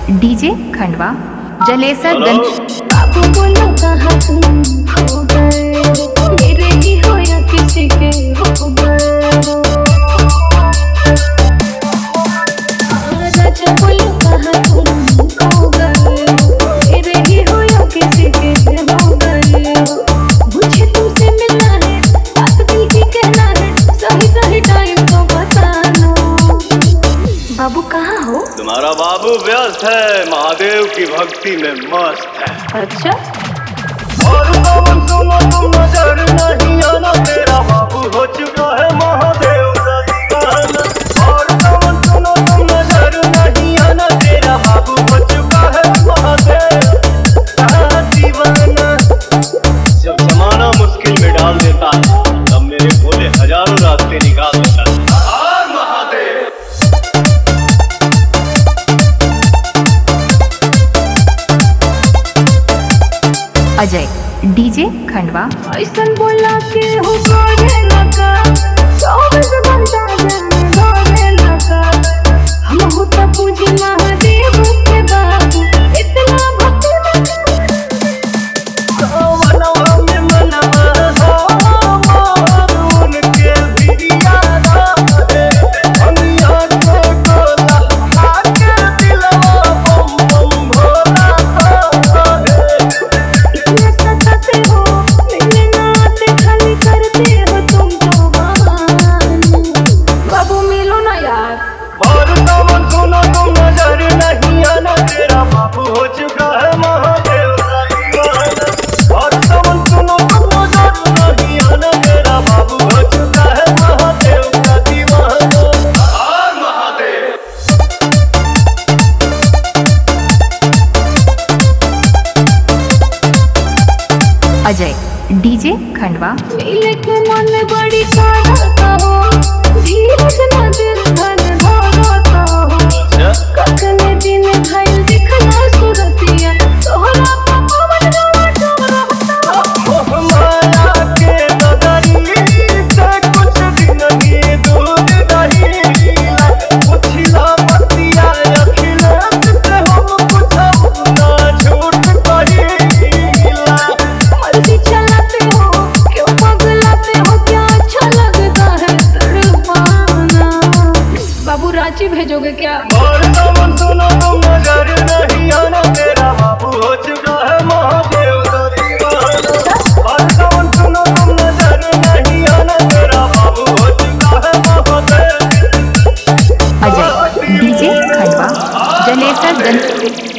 DJ Khandwa Jalesar गंज। बाबू बोलो कहाँ तुम हो गए, मेरे ही हो या किसी के हो गए। राजा बोलो कहाँ तुम हो गए, मेरे ही हो या किसी के हो गए। मुझे तुमसे मिलना है, बात दिल की कहना है, सही सही टाइम तो बताना। बाबू कहाँ हो? तुम्हारा बाबू व्यस्त है, महादेव की भक्ति में मस्त है। अच्छा और सावन सुनो तुम नजर नहीं आना, तेरा बाबू हो चुका है महादेव का दीवाना। और सावन सुनो तुम नजर नहीं आना, तेरा बाबू हो चुका है महादेव का दीवाना। जब जमाना मुश्किल में डाल देता है, तब मेरे भोले हजारों रास्ते निकाल देता है। महादेव अजय डीजे खंडवा। ऐसन बोला के हो करे लगा, 24 घंटा जन गावे लगा। हम हो तो पूजी महादेव के बाबू, इतना भक्ति मनवा में मनवा हो उनके भिड़िया है। अमिया को टोला आके दिलवा बम बम भोला है। इतना सताते हो, मिलने ना आते, खाली करते हो तुम तो बहाने। बाबू मिलो ना यार। और सावन सुनो तुम नजर नहीं आना, तेरा बाबू हो चुका है महादेव का दीवाना। और सावन सुनो तुम नजर नहीं आना, तेरा बाबू हो चुका है महादेव का दीवाना। महादेव अजय डीजे खंडवा। मिले के मन बड़ी चाहता हो, धीरज न दिल धन धरता हो। कतने दिन भइल दिखला सुरतिया, तोहरा पवन रोटा रहता हो। मोह माया के नगरी से कुछ दिन ही दूर रहीला। पुछिला पतिया अखिलेश से हम कुछ ना झूठ कहीला। मर्जी चलाते हो, क्यों पगलाते हो, क्या अच्छा लगता है तड़पाना। बाबू रांची भेजोगे क्या? और सावन सुनो तुम नजर नहीं आना, तेरा बाबू हो चुका है महादेव का दीवाना। और सावन सुनो तुम नजर नहीं आना, तेरा बाबू हो चुका है महादेव। अजय डीजे खंडवा जलेसर गंज।